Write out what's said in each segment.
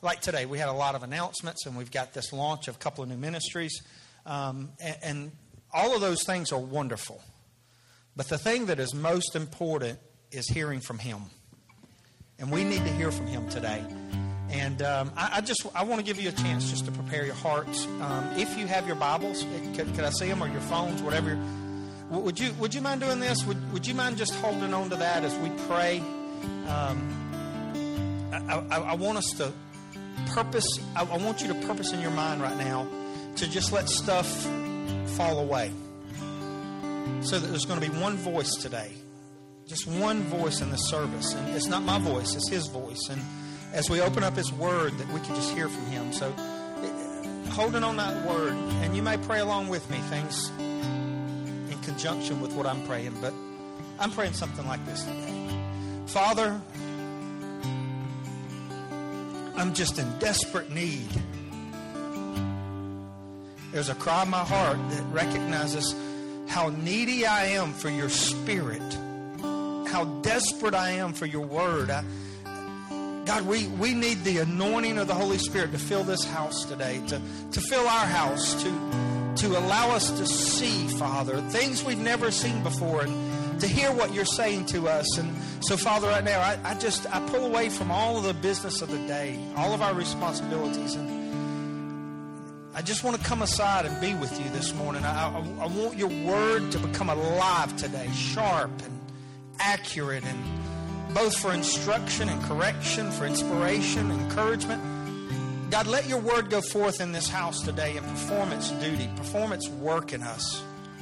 like today, we had a lot of announcements, and we've got this launch of a couple of new ministries. And all of those things are wonderful. But the thing that is most important is hearing from Him. And we need to hear from Him today. And I want to give you a chance just to prepare your hearts. If you have your Bibles, could I see them, or your phones, whatever. Would you mind doing this? Would you mind just holding on to that as we pray? I want us to purpose. I want you to purpose in your mind right now to just let stuff fall away, so that there's going to be one voice today, just one voice in this service, and it's not my voice, it's His voice. And as we open up His Word, that we can just hear from Him. So holding on that Word, and you may pray along with me things in conjunction with what I'm praying, but I'm praying something like this today. Father, I'm just in desperate need. There's a cry in my heart that recognizes how needy I am for your Spirit, how desperate I am for your Word. God, we need the anointing of the Holy Spirit to fill this house today, to fill our house, to allow us to see, Father, things we've never seen before, and to hear what you're saying to us. And so, Father, right now, I pull away from all of the business of the day, all of our responsibilities, and I just want to come aside and be with you this morning. I want your Word to become alive today, sharp and accurate, and both for instruction and correction, for inspiration, encouragement. God, let your Word go forth in this house today and perform its duty, perform its work in us.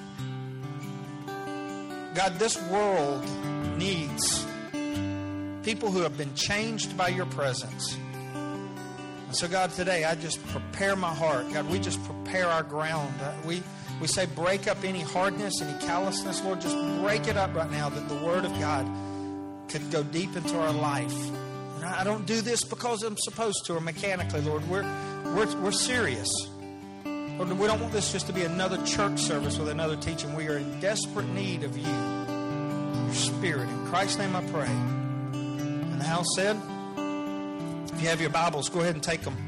God, this world needs people who have been changed by your presence. And so, God, today I just prepare my heart. God, we just prepare our ground. We say break up any hardness, any callousness. Lord, just break it up right now, that the Word of God could go deep into our life. And I don't do this because I'm supposed to or mechanically, Lord. We're serious. Lord, we don't want this just to be another church service with another teaching. We are in desperate need of you, your Spirit. In Christ's name I pray. And the house said, if you have your Bibles, go ahead and take them.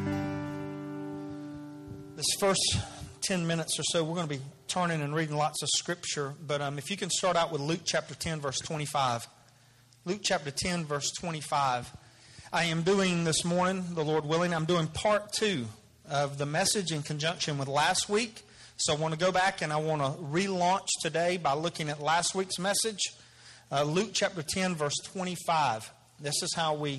This first 10 minutes or so, we're going to be turning and reading lots of Scripture. But if you can start out with Luke chapter 10, verse 25. Luke chapter 10, verse 25. I am doing this morning, the Lord willing, I'm doing part 2 of the message in conjunction with last week. So I want to go back and I want to relaunch today by looking at last week's message. Luke chapter 10, verse 25. This is how we...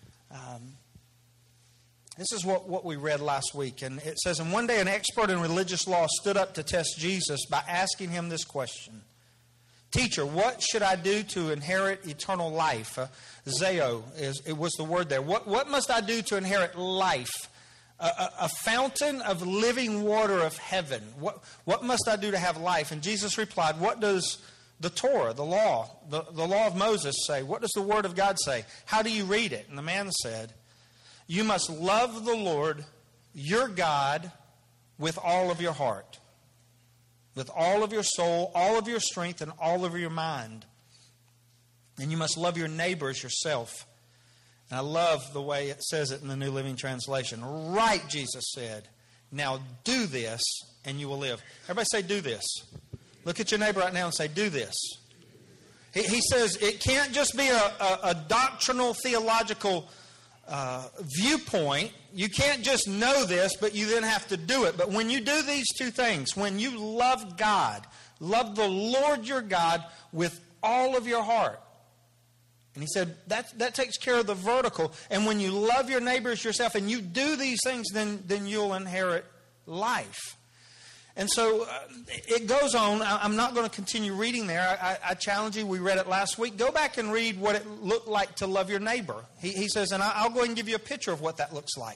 This is what we read last week. And it says, and one day an expert in religious law stood up to test Jesus by asking him this question. Teacher, what should I do to inherit eternal life? Zeo it was the word there. What must I do to inherit life? A fountain of living water of heaven. What must I do to have life? And Jesus replied, what does the Torah, the law of Moses say? What does the Word of God say? How do you read it? And the man said, you must love the Lord, your God, with all of your heart, with all of your soul, all of your strength, and all of your mind. And you must love your neighbor as yourself. And I love the way it says it in the New Living Translation. Right, Jesus said. Now do this, and you will live. Everybody say, do this. Look at your neighbor right now and say, do this. He says it can't just be a doctrinal, theological viewpoint. You can't just know this, but you then have to do it. But when you do these two things, when you love God, love the Lord your God with all of your heart. And he said that takes care of the vertical. And when you love your neighbors yourself and you do these things, then you'll inherit life. And so it goes on. I'm not going to continue reading there. I challenge you. We read it last week. Go back and read what it looked like to love your neighbor. He says, and I'll go ahead and give you a picture of what that looks like.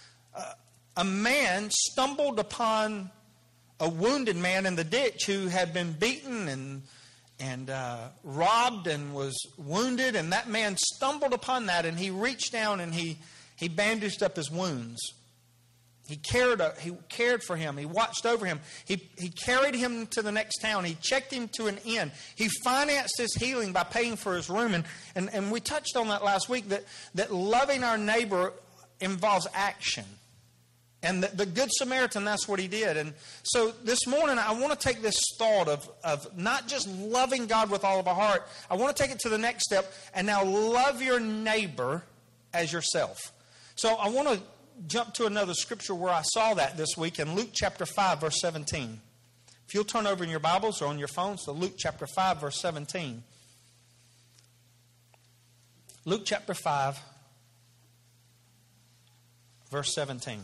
A man stumbled upon a wounded man in the ditch who had been beaten and robbed and was wounded. And that man stumbled upon that, and he reached down and he bandaged up his wounds. He cared for him. He watched over him. He carried him to the next town. He checked him to an inn. He financed his healing by paying for his room. And we touched on that last week, that loving our neighbor involves action. And the Good Samaritan, that's what he did. And so this morning, I want to take this thought of not just loving God with all of our heart. I want to take it to the next step and now love your neighbor as yourself. So I want to jump to another scripture where I saw that this week in Luke chapter 5, verse 17. If you'll turn over in your Bibles or on your phones to Luke chapter 5, verse 17. Luke chapter 5, verse 17.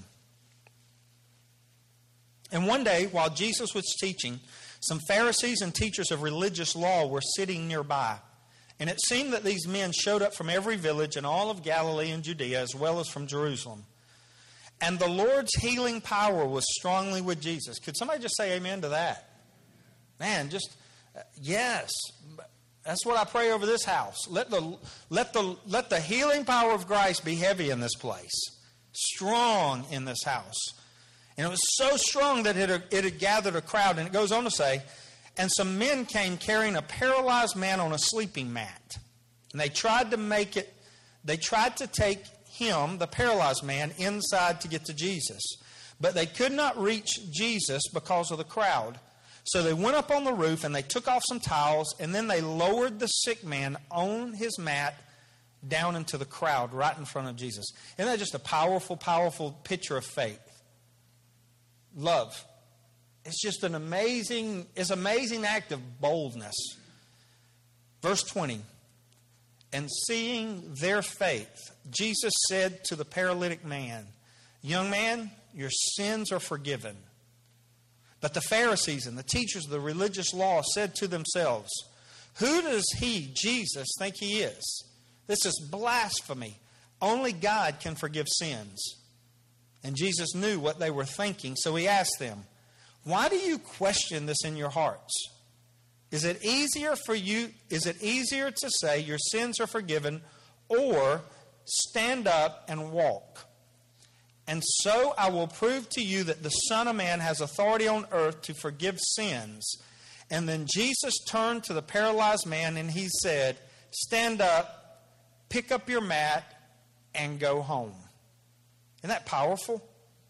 And one day, while Jesus was teaching, some Pharisees and teachers of religious law were sitting nearby. And it seemed that these men showed up from every village in all of Galilee and Judea, as well as from Jerusalem. And the Lord's healing power was strongly with Jesus. Could somebody just say amen to that? Man, just, yes. That's what I pray over this house. Let the healing power of Christ be heavy in this place. Strong in this house. And it was so strong that it had gathered a crowd. And it goes on to say, and some men came carrying a paralyzed man on a sleeping mat. And they tried to take him, the paralyzed man, inside to get to Jesus. But they could not reach Jesus because of the crowd. So they went up on the roof and they took off some towels. And then they lowered the sick man on his mat down into the crowd right in front of Jesus. Isn't that just a powerful, powerful picture of faith? Love. It's just an amazing act of boldness. Verse 20. And seeing their faith, Jesus said to the paralytic man, young man, your sins are forgiven. But the Pharisees and the teachers of the religious law said to themselves, who does he, Jesus, think he is? This is blasphemy. Only God can forgive sins. And Jesus knew what they were thinking, so he asked them, why do you question this in your hearts? Is it easier to say your sins are forgiven, or stand up and walk? And so I will prove to you that the Son of Man has authority on earth to forgive sins. And then Jesus turned to the paralyzed man and he said, stand up, pick up your mat, and go home. Isn't that powerful?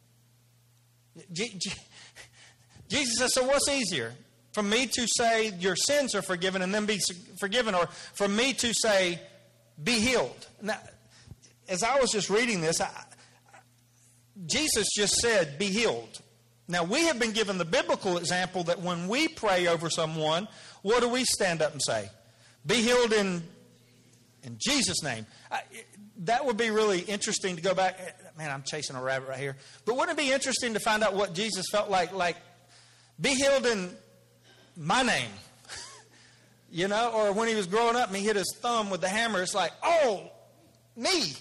Jesus says, so what's easier? For me to say your sins are forgiven and then be forgiven, or for me to say be healed? Now, as I was just reading this, Jesus just said be healed. Now, we have been given the biblical example that when we pray over someone, what do we stand up and say? Be healed in Jesus' name. That would be really interesting to go back. Man, I'm chasing a rabbit right here. But wouldn't it be interesting to find out what Jesus felt like? Like, be healed in my name. You know, or when he was growing up and he hit his thumb with the hammer, it's like, oh, me.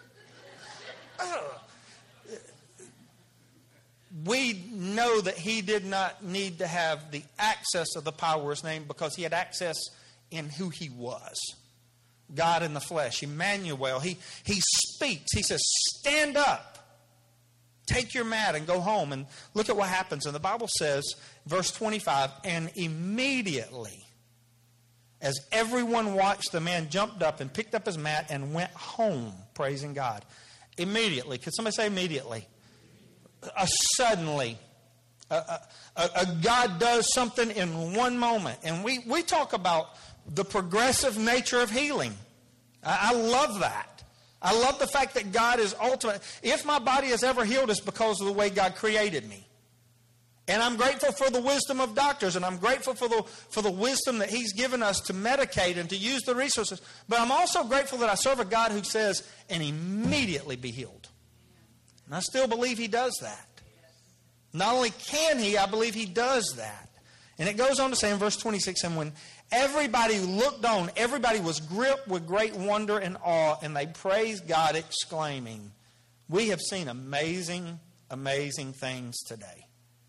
We know that he did not need to have the access of the power of his name because he had access in who he was. God in the flesh, Emmanuel. He speaks. He says, stand up, take your mat and go home. And look at what happens. And the Bible says, verse 25, and immediately, as everyone watched, the man jumped up and picked up his mat and went home, praising God. Immediately. Could somebody say immediately? Suddenly. God does something in one moment. And we talk about the progressive nature of healing. I love that. I love the fact that God is ultimate. If my body is ever healed, it's because of the way God created me. And I'm grateful for the wisdom of doctors, and I'm grateful for the wisdom that he's given us to medicate and to use the resources. But I'm also grateful that I serve a God who says, and immediately be healed. And I still believe he does that. Not only can he, I believe he does that. And it goes on to say in verse 26, and when everybody looked on, everybody was gripped with great wonder and awe, and they praised God, exclaiming, we have seen amazing, amazing things today.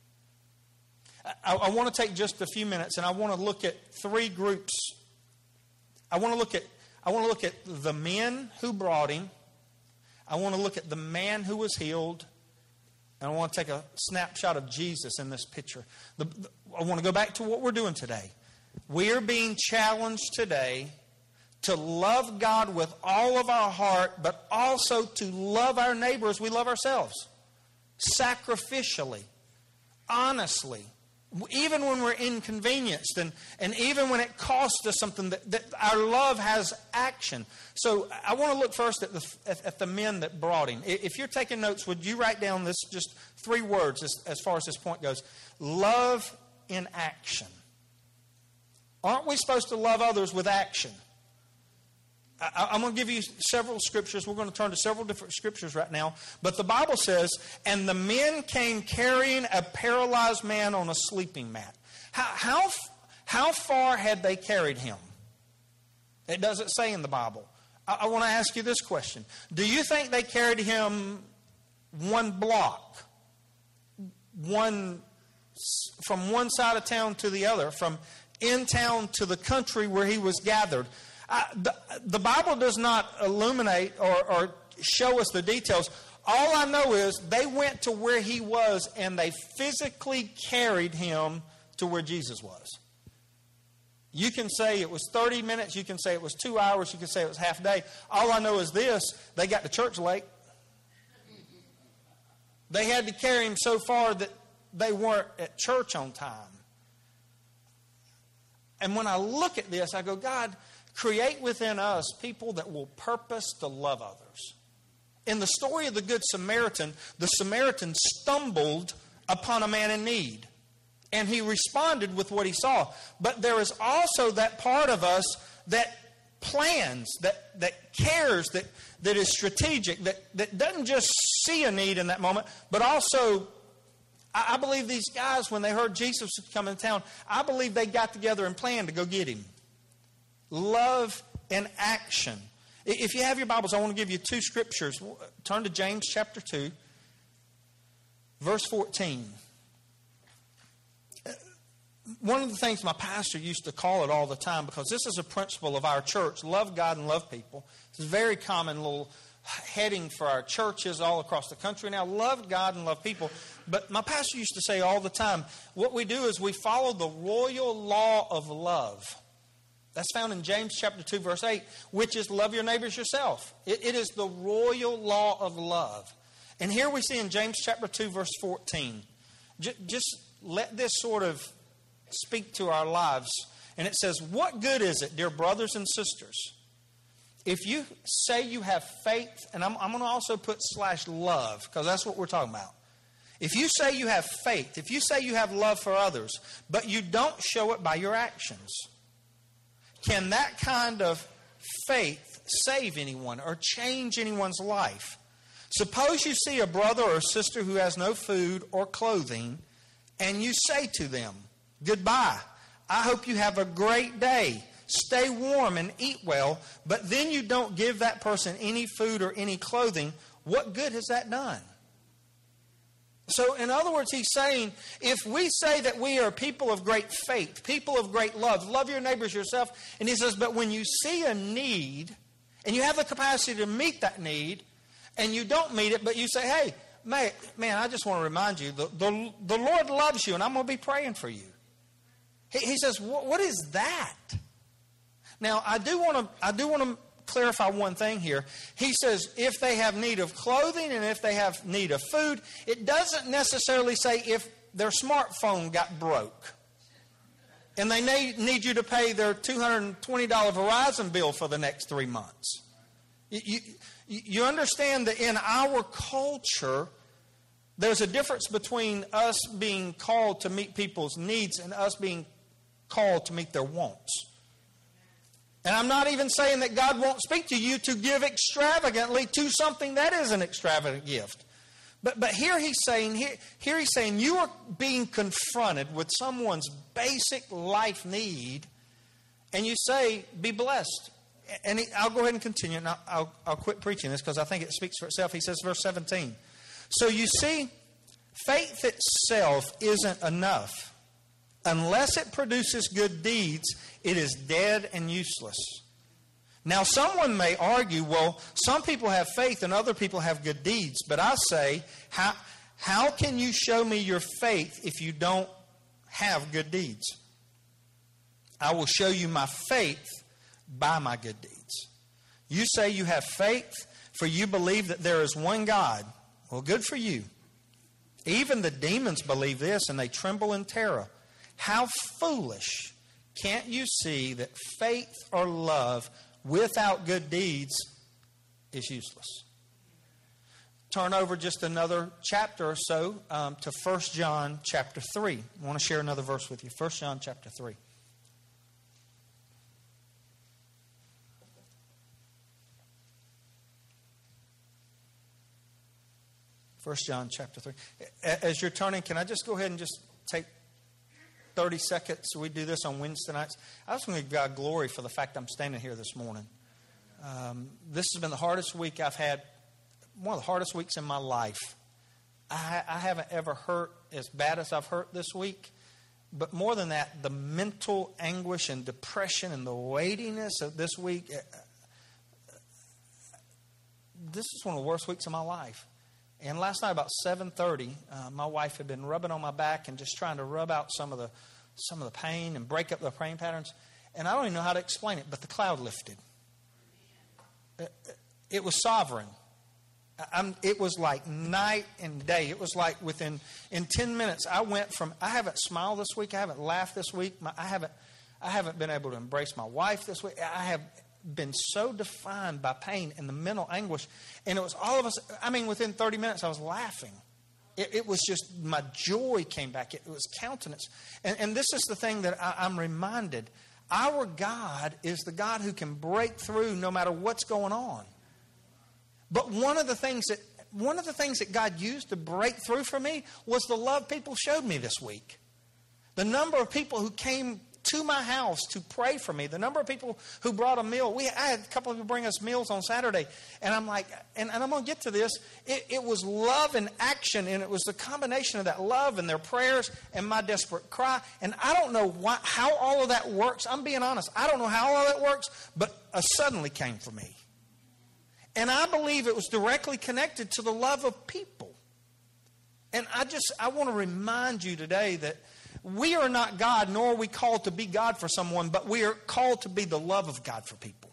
I want to take just a few minutes, and I want to look at three groups. I want to look at the men who brought him. I want to look at the man who was healed. And I want to take a snapshot of Jesus in this picture. I want to go back to what we're doing today. We are being challenged today to love God with all of our heart, but also to love our neighbor as we love ourselves. Sacrificially, honestly, even when we're inconvenienced and even when it costs us something, that our love has action. So I want to look first at the men that brought him. If you're taking notes, would you write down this just 3 words as far as this point goes? Love in action. Aren't we supposed to love others with action? I'm going to give you several scriptures. We're going to turn to several different scriptures right now. But the Bible says, and the men came carrying a paralyzed man on a sleeping mat. How far had they carried him? It doesn't say in the Bible. I want to ask you this question. Do you think they carried him 1 block? From one side of town to the other, from in town to the country where he was gathered? The Bible does not illuminate or show us the details. All I know is they went to where he was and they physically carried him to where Jesus was. You can say it was 30 minutes. You can say it was 2 hours. You can say it was half a day. All I know is this: they got to church late. They had to carry him so far that they weren't at church on time. And when I look at this, I go, God, create within us people that will purpose to love others. In the story of the Good Samaritan, the Samaritan stumbled upon a man in need. And he responded with what he saw. But there is also that part of us that plans, that cares, that is strategic, that doesn't just see a need in that moment, but also, I believe these guys, when they heard Jesus was coming to town, I believe they got together and planned to go get him. Love in action. If you have your Bibles, I want to give you 2 scriptures. Turn to James chapter 2, verse 14. One of the things my pastor used to call it all the time, because this is a principle of our church, love God and love people. It's a very common little heading for our churches all across the country now, love God and love people. But my pastor used to say all the time, what we do is we follow the royal law of love. That's found in James chapter 2, verse 8, which is love your neighbors yourself. It is the royal law of love. And here we see in James chapter 2, verse 14. Just let this sort of speak to our lives. And it says, what good is it, dear brothers and sisters, if you say you have faith, and I'm going to also put /love, because that's what we're talking about. If you say you have faith, if you say you have love for others, but you don't show it by your actions, can that kind of faith save anyone or change anyone's life? Suppose you see a brother or sister who has no food or clothing, and you say to them, goodbye, I hope you have a great day. Stay warm and eat well, but then you don't give that person any food or any clothing. What good has that done? So, in other words, he's saying, if we say that we are people of great faith, people of great love, love your neighbors yourself, and he says, but when you see a need, and you have the capacity to meet that need, and you don't meet it, but you say, hey, man, I just want to remind you, the Lord loves you, and I'm going to be praying for you. He says, what is that? Now, I do want to clarify one thing here. He says if they have need of clothing and if they have need of food, it doesn't necessarily say if their smartphone got broke and they need you to pay their $220 Verizon bill for the next 3 months. You understand that in our culture, there's a difference between us being called to meet people's needs and us being called to meet their wants. And I'm not even saying that God won't speak to you to give extravagantly to something that is an extravagant gift. But here he's saying you are being confronted with someone's basic life need, and you say, be blessed. And I'll go ahead and continue, and I'll quit preaching this because I think it speaks for itself. He says, verse 17, so you see, faith itself isn't enough. Unless it produces good deeds, it is dead and useless. Now, someone may argue, well, some people have faith and other people have good deeds. But I say, how can you show me your faith if you don't have good deeds? I will show you my faith by my good deeds. You say you have faith, for you believe that there is one God. Well, good for you. Even the demons believe this, and they tremble in terror. How foolish. Can't you see that faith or love without good deeds is useless? Turn over just another chapter or so to 1 John chapter 3. I want to share another verse with you. 1 John chapter 3. 1 John chapter 3. As you're turning, can I just go ahead and just take 30 seconds? So we do this on Wednesday nights. I just want to give God glory for the fact I'm standing here this morning. This has been the hardest week I've had, one of the hardest weeks in my life. I haven't ever hurt as bad as I've hurt this week. But more than that, the mental anguish and depression and the weightiness of this week, this is one of the worst weeks of my life. And last night about 7:30, my wife had been rubbing on my back and just trying to rub out some of the pain and break up the pain patterns. And I don't even know how to explain it, but the cloud lifted. It was sovereign. It was like night and day. It was like in 10 minutes, I went from, I haven't smiled this week. I haven't laughed this week. I haven't been able to embrace my wife this week. I have been so defined by pain and the mental anguish. And it was all of us, within 30 minutes, I was laughing. It was just, my joy came back. It was countenance. And this is the thing that I'm reminded. Our God is the God who can break through no matter what's going on. But one of the things that God used to break through for me was the love people showed me this week. The number of people who came to my house to pray for me. The number of people who brought a meal. I had a couple of people bring us meals on Saturday. And I'm like, and I'm going to get to this. It was love in action. And it was the combination of that love and their prayers and my desperate cry. And I don't know how all of that works. I'm being honest. I don't know how all of that works. But a suddenly came for me. And I believe it was directly connected to the love of people. And I want to remind you today that we are not God, nor are we called to be God for someone, but we are called to be the love of God for people.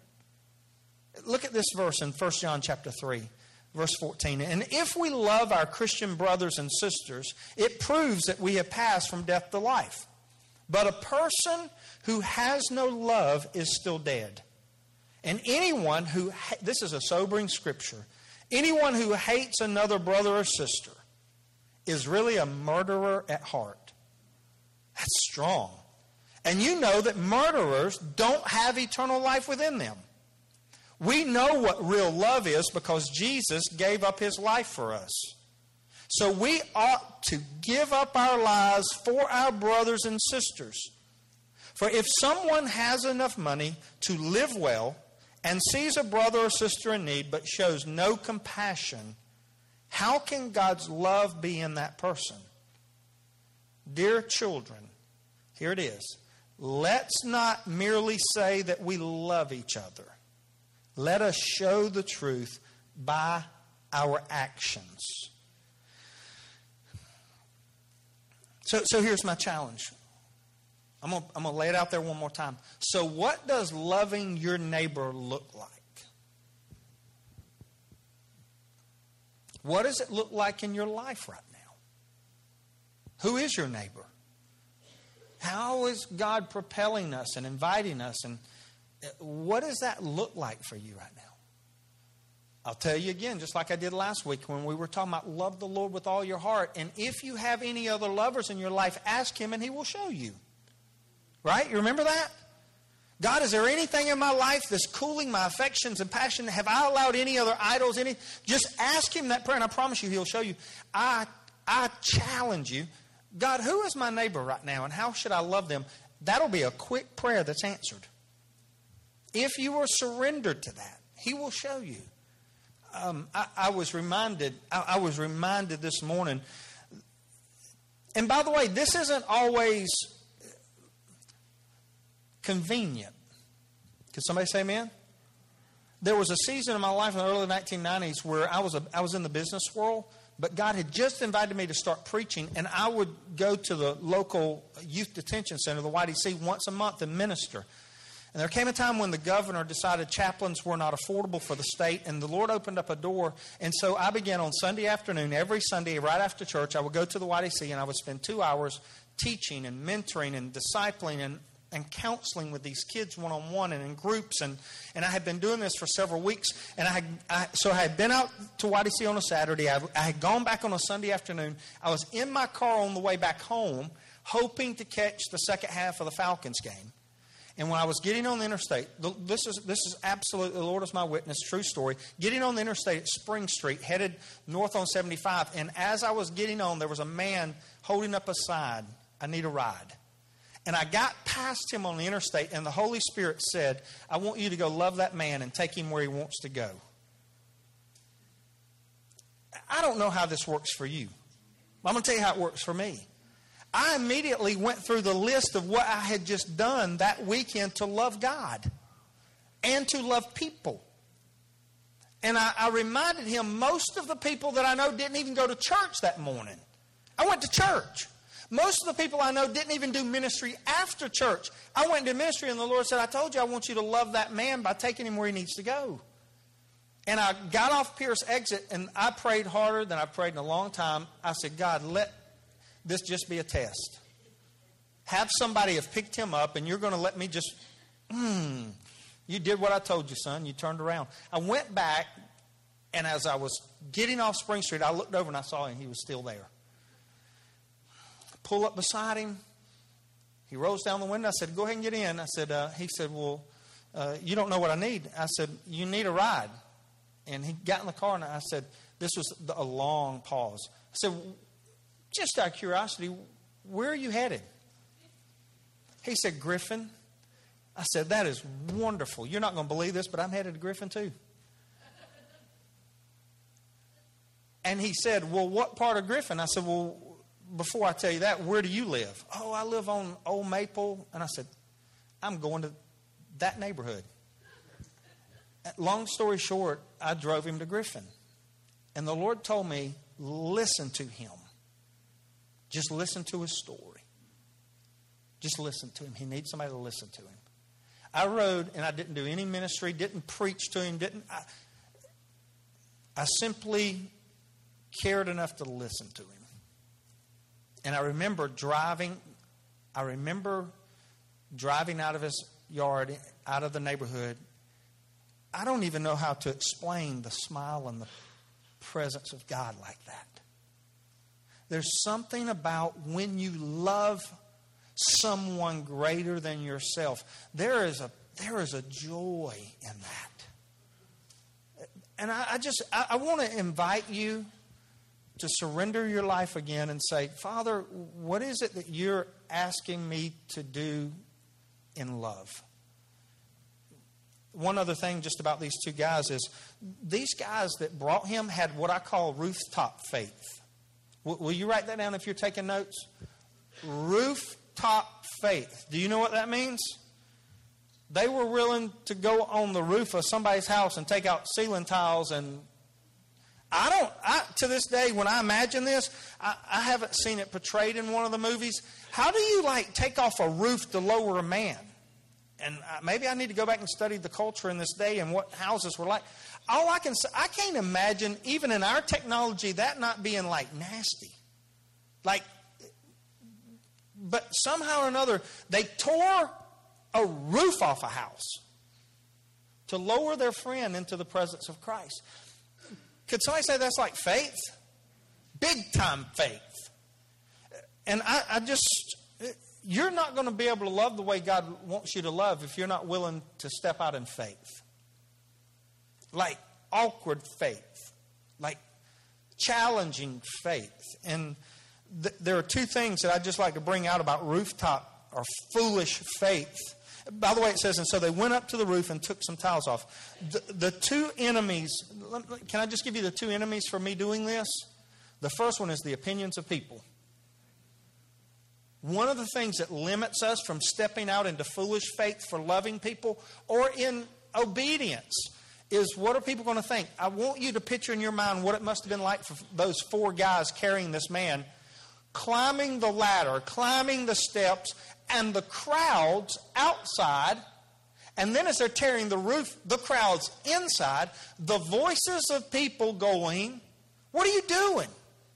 Look at this verse in 1 John chapter 3, verse 14. And if we love our Christian brothers and sisters, it proves that we have passed from death to life. But a person who has no love is still dead. And anyone who, this is a sobering scripture, anyone who hates another brother or sister is really a murderer at heart. That's strong. And you know that murderers don't have eternal life within them. We know what real love is because Jesus gave up his life for us. So we ought to give up our lives for our brothers and sisters. For if someone has enough money to live well and sees a brother or sister in need but shows no compassion, how can God's love be in that person? Dear children, here it is. Let's not merely say that we love each other. Let us show the truth by our actions. So here's my challenge. I'm going to lay it out there one more time. So what does loving your neighbor look like? What does it look like in your life right now? Who is your neighbor? How is God propelling us and inviting us? And what does that look like for you right now? I'll tell you again, just like I did last week when we were talking about love the Lord with all your heart. And if you have any other lovers in your life, ask him and he will show you. Right? You remember that? God, is there anything in my life that's cooling my affections and passion? Have I allowed any other idols? Just ask him that prayer and I promise you he'll show you. I challenge you. God, who is my neighbor right now and how should I love them? That'll be a quick prayer that's answered. If you are surrendered to that, he will show you. I was reminded this morning. And by the way, this isn't always convenient. Can somebody say amen? There was a season in my life in the early 1990s where I was in the business world, but God had just invited me to start preaching, and I would go to the local youth detention center, the YDC, once a month and minister. And there came a time when the governor decided chaplains were not affordable for the state, and the Lord opened up a door. And so I began on Sunday afternoon, every Sunday, right after church, I would go to the YDC and I would spend 2 hours teaching and mentoring and discipling and counseling with these kids one-on-one and in groups. And I had been doing this for several weeks. And so I had been out to YDC on a Saturday. I had gone back on a Sunday afternoon. I was in my car on the way back home, hoping to catch the second half of the Falcons game. And when I was getting on the interstate, this is absolutely, the Lord is my witness, true story. Getting on the interstate at Spring Street, headed north on 75. And as I was getting on, there was a man holding up a sign, "I need a ride." And I got past him on the interstate, and the Holy Spirit said, "I want you to go love that man and take him where he wants to go." I don't know how this works for you. I'm going to tell you how it works for me. I immediately went through the list of what I had just done that weekend to love God and to love people. And I reminded him most of the people that I know didn't even go to church that morning. I went to church. Most of the people I know didn't even do ministry after church. I went into ministry and the Lord said, "I told you I want you to love that man by taking him where he needs to go." And I got off Pierce exit and I prayed harder than I prayed in a long time. I said, "God, let this just be a test. Have somebody have picked him up and you're going to let me just, you did what I told you, son. You turned around." I went back, and as I was getting off Spring Street, I looked over and I saw him. He was still there. Pull up beside him. He rolls down the window. I said, "Go ahead and get in." I said, he said, "Well, you don't know what I need." I said, "You need a ride." And he got in the car and I said, this was a long pause. I said, "Just out of curiosity, where are you headed?" He said, "Griffin." I said, "That is wonderful. You're not going to believe this, but I'm headed to Griffin too." And he said, "Well, what part of Griffin?" I said, "Well, before I tell you that, where do you live?" "Oh, I live on Old Maple." And I said, "I'm going to that neighborhood." Long story short, I drove him to Griffin. And the Lord told me, listen to him. Just listen to his story. Just listen to him. He needs somebody to listen to him. I rode and I didn't do any ministry, didn't preach to him, I simply cared enough to listen to him. And I remember driving out of his yard, out of the neighborhood. I don't even know how to explain the smile and the presence of God like that. There's something about when you love someone greater than yourself. There is a joy in that. And I want to invite you to surrender your life again and say, Father, what is it that you're asking me to do in love? One other thing just about these two guys is these guys that brought him had what I call rooftop faith. Will you write that down if you're taking notes? Rooftop faith. Do you know what that means? They were willing to go on the roof of somebody's house and take out ceiling tiles. And to this day, when I imagine this, I haven't seen it portrayed in one of the movies. How do you take off a roof to lower a man? And maybe I need to go back and study the culture in this day and what houses were like. All I can say, I can't imagine, even in our technology, that not being nasty. But somehow or another, they tore a roof off a house to lower their friend into the presence of Christ. Could somebody say that's like faith? Big time faith. And you're not going to be able to love the way God wants you to love if you're not willing to step out in faith. Like awkward faith. Like challenging faith. And there are two things that I'd just like to bring out about rooftop or foolish faith. By the way, it says, and so they went up to the roof and took some tiles off. The two enemies, can I just give you the two enemies for me doing this? The first one is the opinions of people. One of the things that limits us from stepping out into foolish faith for loving people or in obedience is, what are people going to think? I want you to picture in your mind what it must have been like for those four guys carrying this man, climbing the ladder, climbing the steps, and the crowds outside, And then as they're tearing the roof, the crowd's inside, the voices of people going, what are you doing?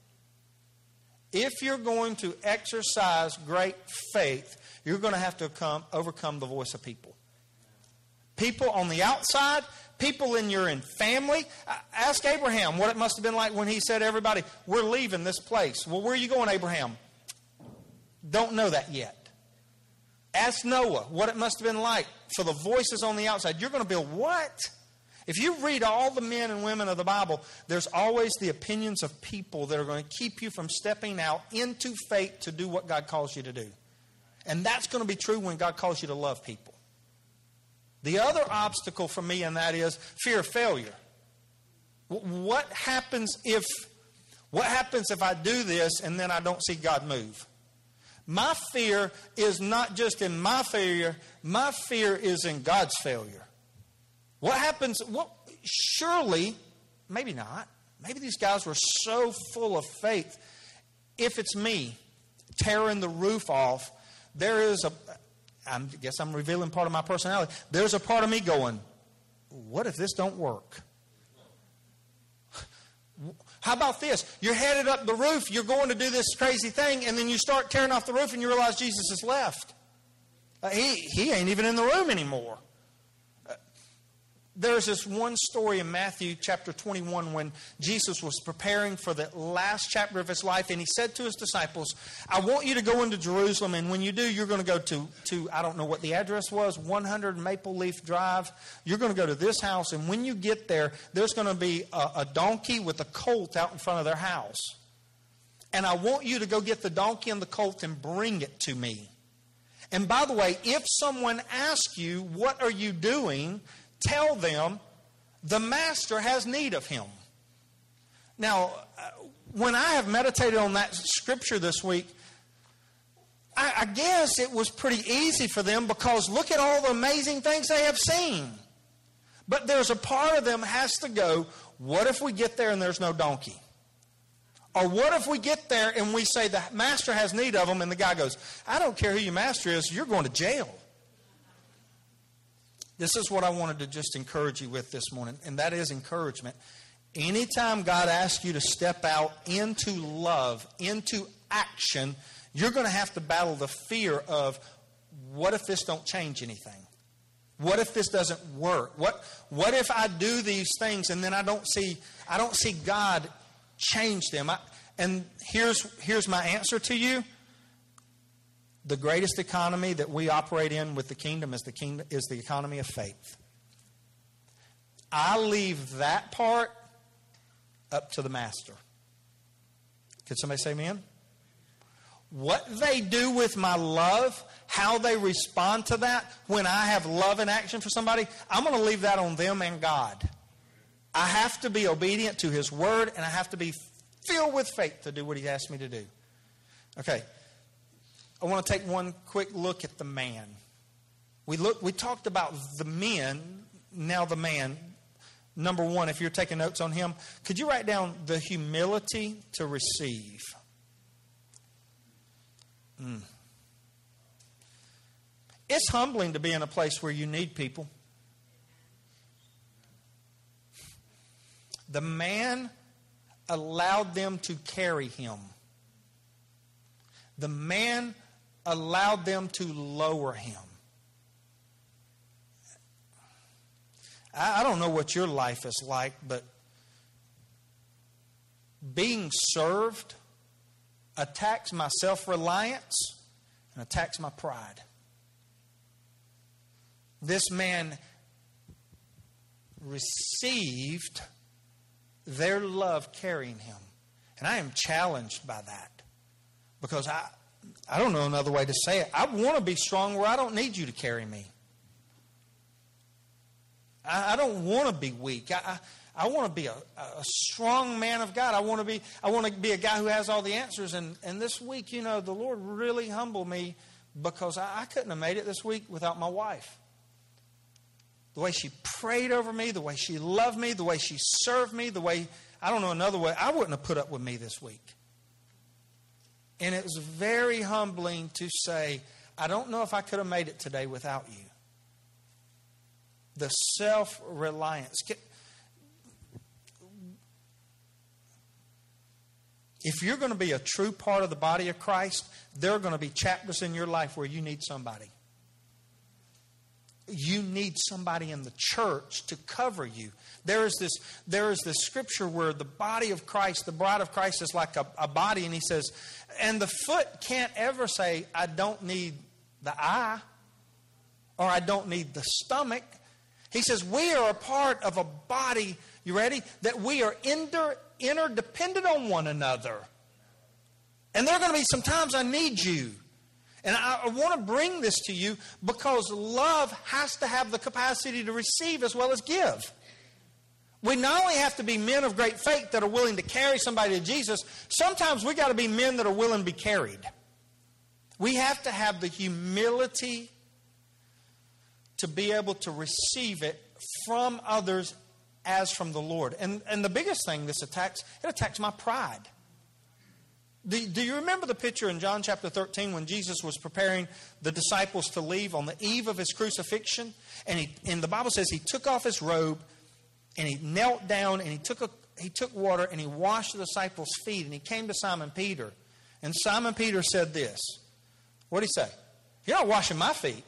If you're going to exercise great faith, you're going to have to overcome the voice of people. People on the outside, people in your family. Ask Abraham what it must have been like when he said to everybody, we're leaving this place. Well, where are you going, Abraham? Don't know that yet. Ask Noah what it must have been like for the voices on the outside. You're going to build what? If you read all the men and women of the Bible, there's always the opinions of people that are going to keep you from stepping out into faith to do what God calls you to do. And that's going to be true when God calls you to love people. The other obstacle for me in that is fear of failure. What happens if I do this and then I don't see God move? My fear is not just in my failure. My fear is in God's failure. What happens? Surely, maybe not. Maybe these guys were so full of faith. If it's me tearing the roof off, I guess I'm revealing part of my personality. There's a part of me going, what if this don't work? How about this? You're headed up the roof, you're going to do this crazy thing, and then you start tearing off the roof and you realize Jesus has left. He ain't even in the room anymore. There's this one story in Matthew chapter 21 when Jesus was preparing for the last chapter of his life, and he said to his disciples, I want you to go into Jerusalem, and when you do, you're going to go to I don't know what the address was, 100 Maple Leaf Drive. You're going to go to this house, and when you get there, there's going to be a donkey with a colt out in front of their house. And I want you to go get the donkey and the colt and bring it to me. And by the way, if someone asks you, what are you doing? Tell them the master has need of him. Now, when I have meditated on that scripture this week, I guess it was pretty easy for them because look at all the amazing things they have seen. But there's a part of them has to go, what if we get there and there's no donkey? Or what if we get there and we say the master has need of them and the guy goes, I don't care who your master is, you're going to jail. This is what I wanted to just encourage you with this morning, and that is encouragement. Anytime God asks you to step out into love, into action, you're going to have to battle the fear of, what if this don't change anything? What if this doesn't work? What if I do these things and then I don't see God change them? And here's my answer to you. The greatest economy that we operate in with the kingdom is the economy of faith. I leave that part up to the master. Could somebody say amen? What they do with my love, how they respond to that, when I have love in action for somebody, I'm going to leave that on them and God. I have to be obedient to His word, and I have to be filled with faith to do what He asked me to do. Okay. I want to take one quick look at the man. We talked about the men, now the man. Number one, if you're taking notes on him, could you write down the humility to receive? It's humbling to be in a place where you need people. The man allowed them to carry him. The man allowed them to lower him. I don't know what your life is like, but being served attacks my self-reliance and attacks my pride. This man received their love carrying him. And I am challenged by that because I don't know another way to say it. I want to be strong where I don't need you to carry me. I don't want to be weak. I want to be a strong man of God. I want to be a guy who has all the answers. And this week, the Lord really humbled me because I couldn't have made it this week without my wife. The way she prayed over me, the way she loved me, the way she served me, the way, I don't know another way, I wouldn't have put up with me this week. And it was very humbling to say, I don't know if I could have made it today without you. The self-reliance. If you're going to be a true part of the body of Christ, there are going to be chapters in your life where you need somebody. You need somebody in the church to cover you. There is this scripture where the body of Christ, the bride of Christ is like a body, and he says, and the foot can't ever say, I don't need the eye, or I don't need the stomach. He says, we are a part of a body, you ready? That we are interdependent on one another. And there are going to be some times I need you. And I want to bring this to you because love has to have the capacity to receive as well as give. We not only have to be men of great faith that are willing to carry somebody to Jesus, sometimes we got to be men that are willing to be carried. We have to have the humility to be able to receive it from others as from the Lord. And the biggest thing this attacks, it attacks my pride. Do you remember the picture in John chapter 13 when Jesus was preparing the disciples to leave on the eve of his crucifixion? And the Bible says he took off his robe and he knelt down and he took water and he washed the disciples' feet, and he came to Simon Peter. And Simon Peter said this. What did he say? You're not washing my feet.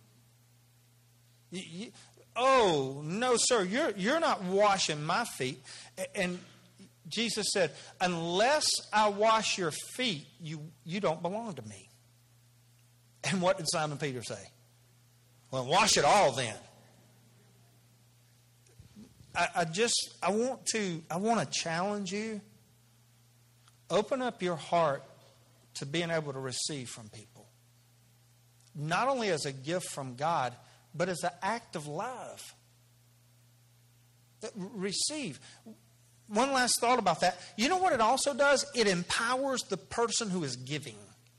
Oh, no, sir, you're not washing my feet. And Jesus said, unless I wash your feet, you don't belong to me. And what did Simon Peter say? Well, wash it all then. I want to challenge you. Open up your heart to being able to receive from people. Not only as a gift from God, but as an act of love. Receive. One last thought about that. You know what it also does? It empowers the person who is giving.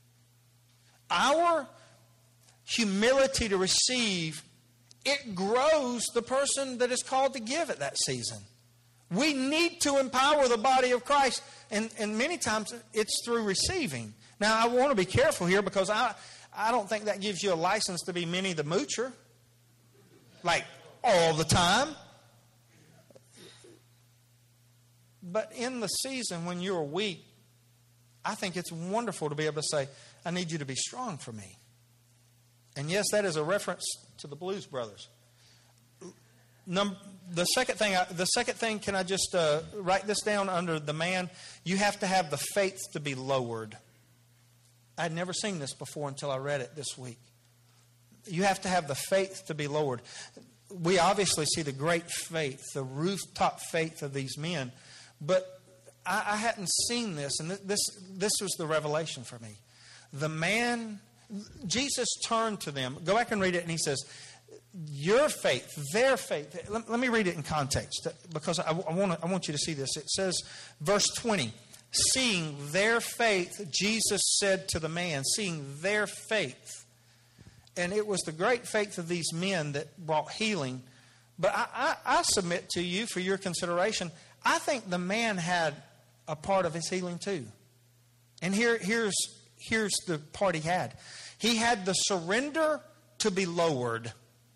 Our humility to receive, it grows the person that is called to give at that season. We need to empower the body of Christ, and many times it's through receiving. Now, I want to be careful here because I don't think that gives you a license to be Minnie the Moocher, like all the time. But in the season when you're weak, I think it's wonderful to be able to say, I need you to be strong for me. And yes, that is a reference to the Blues Brothers. The second thing, can I just write this down under the man? You have to have the faith to be lowered. I'd never seen this before until I read it this week. You have to have the faith to be lowered. We obviously see the great faith, the rooftop faith of these men. But I hadn't seen this, and this was the revelation for me. The man, Jesus turned to them. Go back and read it, and he says, your faith, their faith. Let me read it in context, because I want you to see this. It says, verse 20, seeing their faith, Jesus said to the man, seeing their faith. And it was the great faith of these men that brought healing. But I submit to you for your consideration, I think the man had a part of his healing too. And here's the part he had. He had the surrender to be lowered.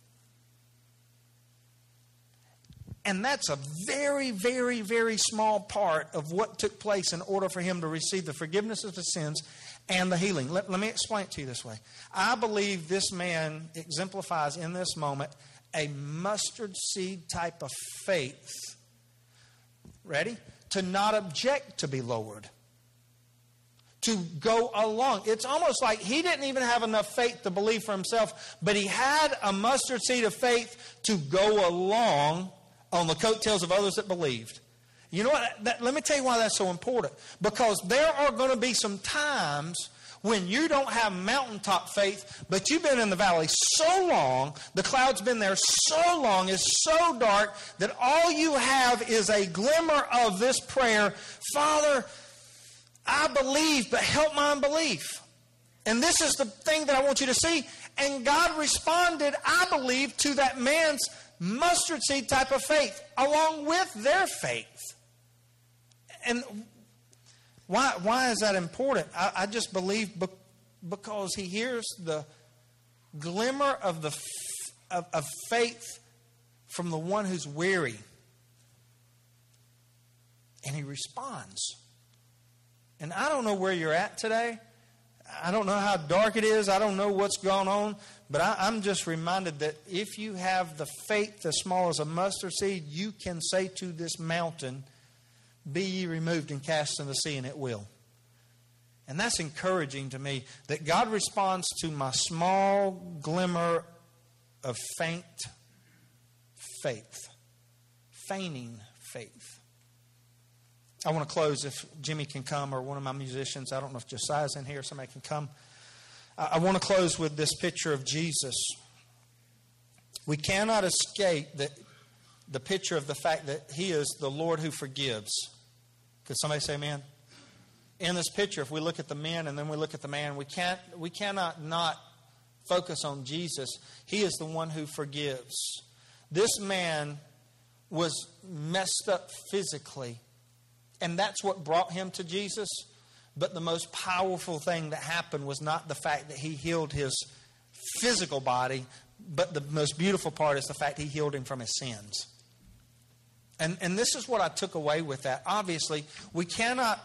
And that's a very, very, very small part of what took place in order for him to receive the forgiveness of his sins and the healing. Let me explain it to you this way. I believe this man exemplifies in this moment a mustard seed type of faith. Ready? To not object to be lowered. To go along. It's almost like he didn't even have enough faith to believe for himself, but he had a mustard seed of faith to go along on the coattails of others that believed. You know what? Let me tell you why that's so important. Because there are going to be some times when you don't have mountaintop faith, but you've been in the valley so long, the cloud's been there so long, it's so dark, that all you have is a glimmer of this prayer, Father, I believe, but help my unbelief. And this is the thing that I want you to see. And God responded, I believe, to that man's mustard seed type of faith, along with their faith. And why is that important? I just believe because he hears the glimmer of faith from the one who's weary. And he responds. And I don't know where you're at today. I don't know how dark it is. I don't know what's going on. But I'm just reminded that if you have the faith as small as a mustard seed, you can say to this mountain, be ye removed and cast into the sea, and it will. And that's encouraging to me, that God responds to my small glimmer of faint faith. Feigning faith. I want to close, if Jimmy can come, or one of my musicians. I don't know if Josiah's in here, somebody can come. I want to close with this picture of Jesus. We cannot escape the picture of the fact that He is the Lord who forgives. Could somebody say amen? In this picture, if we look at the men and then we look at the man, we cannot not focus on Jesus. He is the one who forgives. This man was messed up physically, and that's what brought him to Jesus. But the most powerful thing that happened was not the fact that He healed his physical body, but the most beautiful part is the fact He healed him from his sins. And this is what I took away with that. Obviously, we cannot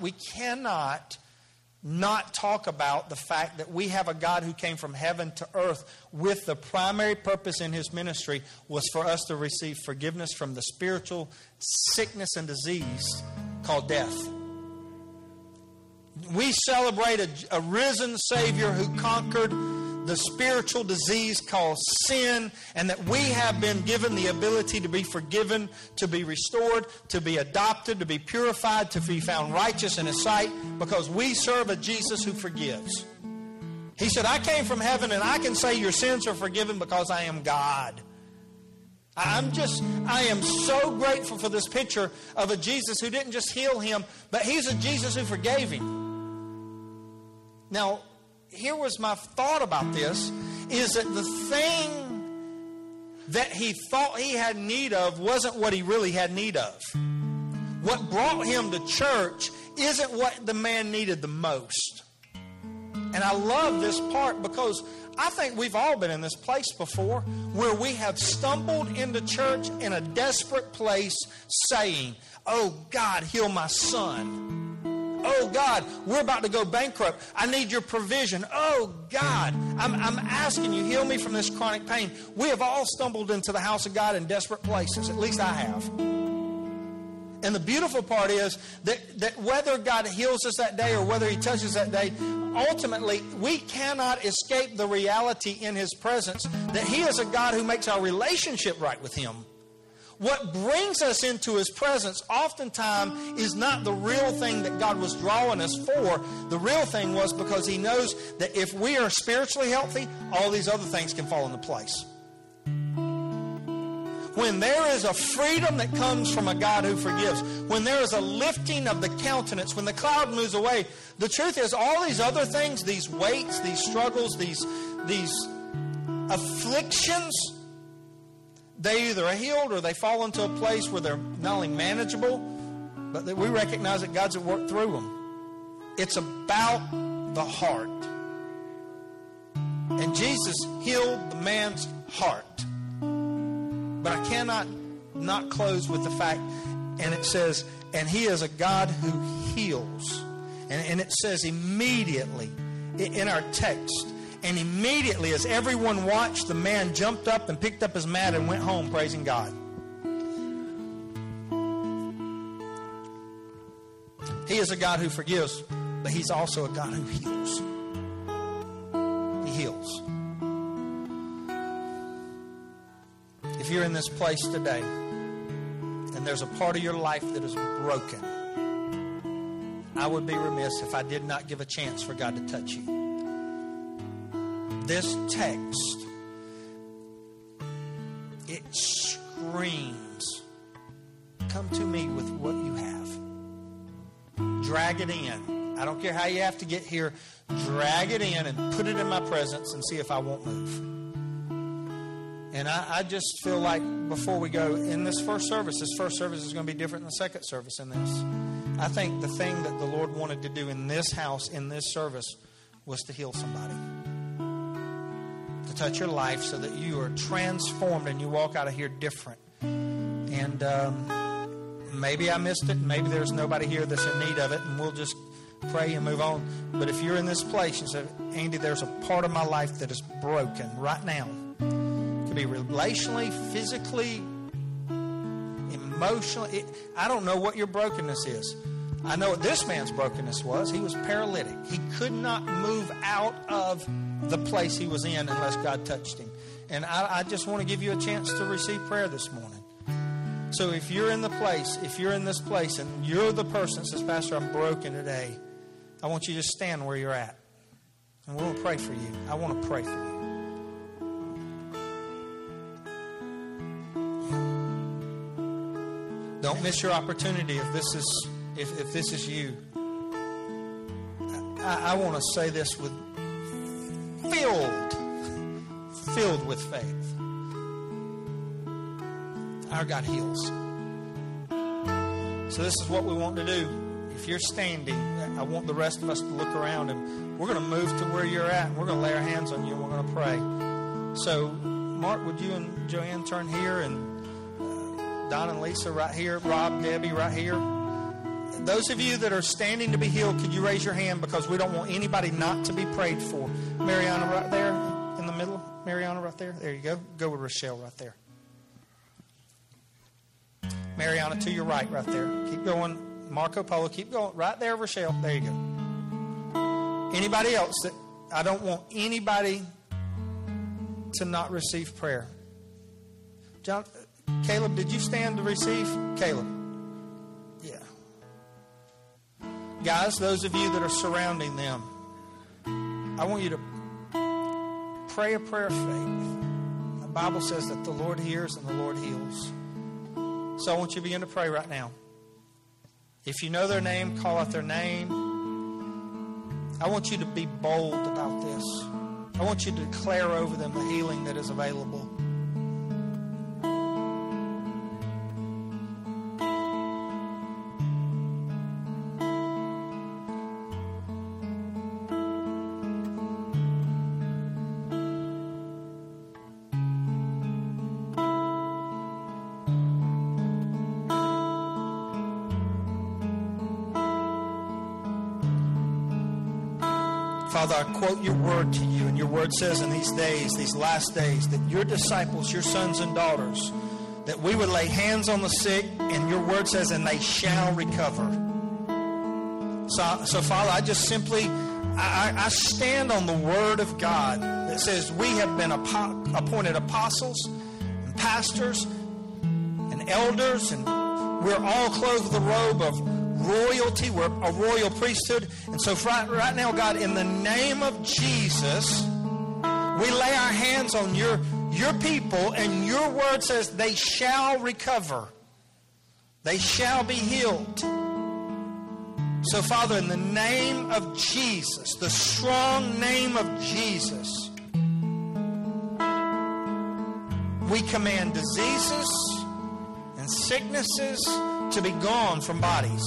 not talk about the fact that we have a God who came from heaven to earth with the primary purpose in His ministry was for us to receive forgiveness from the spiritual sickness and disease called death. We celebrate a risen Savior who conquered the spiritual disease called sin, and that we have been given the ability to be forgiven, to be restored, to be adopted, to be purified, to be found righteous in His sight, because we serve a Jesus who forgives. He said, I came from heaven and I can say your sins are forgiven because I am God. I am so grateful for this picture of a Jesus who didn't just heal him, but He's a Jesus who forgave him. Now, here was my thought about this, is that the thing that he thought he had need of wasn't what he really had need of. What brought him to church isn't what the man needed the most. And I love this part because I think we've all been in this place before where we have stumbled into church in a desperate place saying, oh God, heal my son. Oh God, we're about to go bankrupt. I need your provision. Oh God, I'm asking you, heal me from this chronic pain. We have all stumbled into the house of God in desperate places. At least I have. And the beautiful part is that whether God heals us that day or whether He touches that day, ultimately we cannot escape the reality in His presence that He is a God who makes our relationship right with Him. What brings us into His presence oftentimes is not the real thing that God was drawing us for. The real thing was because He knows that if we are spiritually healthy, all these other things can fall into place. When there is a freedom that comes from a God who forgives, when there is a lifting of the countenance, when the cloud moves away, the truth is all these other things, these weights, these struggles, these afflictions, they either are healed or they fall into a place where they're not only manageable, but that we recognize that God's at work through them. It's about the heart. And Jesus healed the man's heart. But I cannot not close with the fact, and it says, and He is a God who heals. And it says immediately in our text, and immediately as everyone watched, the man jumped up and picked up his mat and went home praising God. He is a God who forgives, but He's also a God who heals. He heals. If you're in this place today and there's a part of your life that is broken, I would be remiss if I did not give a chance for God to touch you. This text, it screams, come to me with what you have. Drag it in. I don't care how you have to get here. Drag it in and put it in my presence and see if I won't move. And I just feel like before we go in this first service is going to be different than the second service in this. I think the thing that the Lord wanted to do in this house, in this service, was to heal somebody. To touch your life so that you are transformed and you walk out of here different. And maybe I missed it. Maybe there's nobody here that's in need of it, and we'll just pray and move on. But if you're in this place and say, Andy, there's a part of my life that is broken right now. It could be relationally, physically, emotionally. I don't know what your brokenness is. I know what this man's brokenness was. He was paralytic. He could not move out of the place he was in unless God touched him. And I just want to give you a chance to receive prayer this morning. So if you're in this place and you're the person that says, Pastor, I'm broken today, I want you to stand where you're at. And we're going to pray for you. I want to pray for you. Don't miss your opportunity if this is you. I want to say this with filled with faith. Our God heals. So this is what we want to do. If you're standing, I want the rest of us to look around, and we're going to move to where you're at, and we're going to lay our hands on you, and we're going to pray. So, Mark, would you and Joanne turn here, and Don and Lisa right here, Rob, Debbie right here. Those of you that are standing to be healed, could you raise your hand, because we don't want anybody not to be prayed for. Mariana right there in the middle. Mariana right there. There you go. Go with Rochelle right there. Mariana to your right there. Keep going. Marco Polo, keep going. Right there, Rochelle. There you go. Anybody else that I don't want anybody to not receive prayer. John, Caleb, did you stand to receive? Caleb. Yeah. Guys, those of you that are surrounding them, I want you to pray a prayer of faith. The Bible says that the Lord hears and the Lord heals. So I want you to begin to pray right now. If you know their name, call out their name. I want you to be bold about this. I want you to declare over them the healing that is available. Father, I quote your word to you, and your word says in these days, these last days, that your disciples, your sons and daughters, that we would lay hands on the sick, and your word says, and they shall recover. So Father, I just simply, I stand on the word of God that says we have been appointed apostles and pastors and elders, and we're all clothed with the robe of royalty. We're a royal priesthood. And so right now, God, in the name of Jesus, we lay our hands on your people, and your word says they shall recover. They shall be healed. So, Father, in the name of Jesus, the strong name of Jesus, we command diseases and sicknesses to be gone from bodies.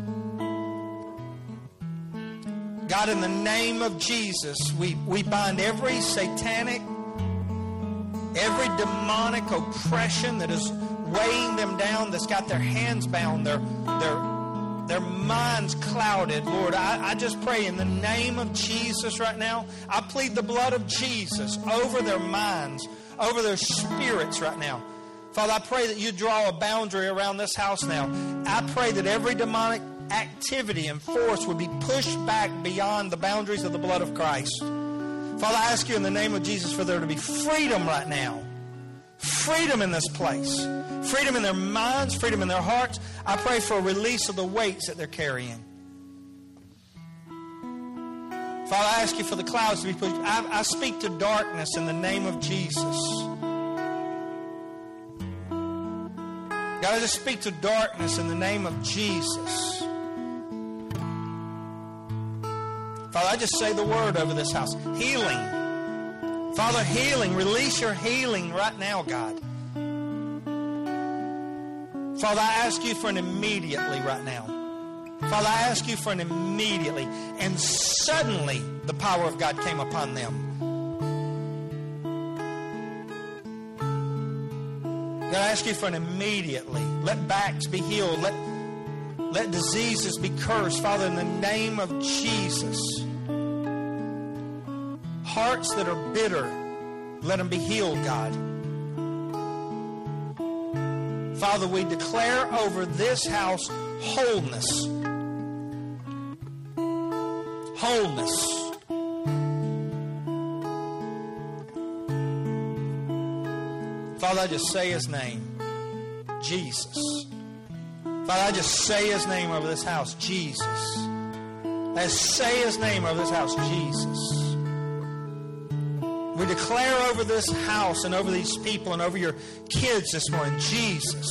God, in the name of Jesus, we bind every satanic, every demonic oppression that is weighing them down, that's got their hands bound, their minds clouded. Lord, I just pray in the name of Jesus right now, I plead the blood of Jesus over their minds, over their spirits right now. Father, I pray that you draw a boundary around this house now. I pray that every demonic activity and force would be pushed back beyond the boundaries of the blood of Christ. Father, I ask you in the name of Jesus for there to be freedom right now. Freedom in this place. Freedom in their minds, freedom in their hearts. I pray for a release of the weights that they're carrying. Father, I ask you for the clouds to be pushed. I speak to darkness in the name of Jesus. God, I just speak to darkness in the name of Jesus. Father, I just say the word over this house. Healing. Father, healing. Release your healing right now, God. Father, I ask you for an immediately right now. Father, I ask you for an immediately. And suddenly the power of God came upon them. God, I ask you for an immediately. Let backs be healed. Let diseases be cursed. Father, in the name of Jesus. Hearts that are bitter, let them be healed, God. Father, we declare over this house wholeness. Wholeness. Father, I just say His name, Jesus. Father, I just say His name over this house, Jesus. I say His name over this house, Jesus. We declare over this house and over these people and over your kids this morning, Jesus.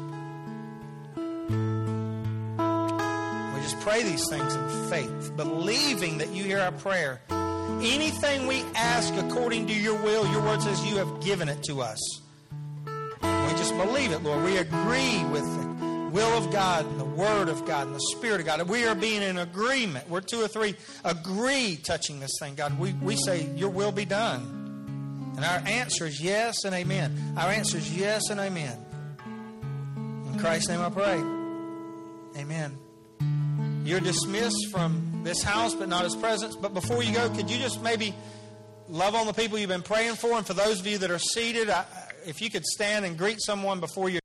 We just pray these things in faith, believing that you hear our prayer. Anything we ask according to your will, your word says you have given it to us. We just believe it, Lord. We agree with the will of God and the word of God and the Spirit of God. We are being in agreement. We're 2 or 3 agree touching this thing, God. We say your will be done. And our answer is yes and amen. Our answer is yes and amen. In Christ's name I pray. Amen. You're dismissed from this house, but not His presence. But before you go, could you just maybe love on the people you've been praying for? And for those of you that are seated, if you could stand and greet someone before you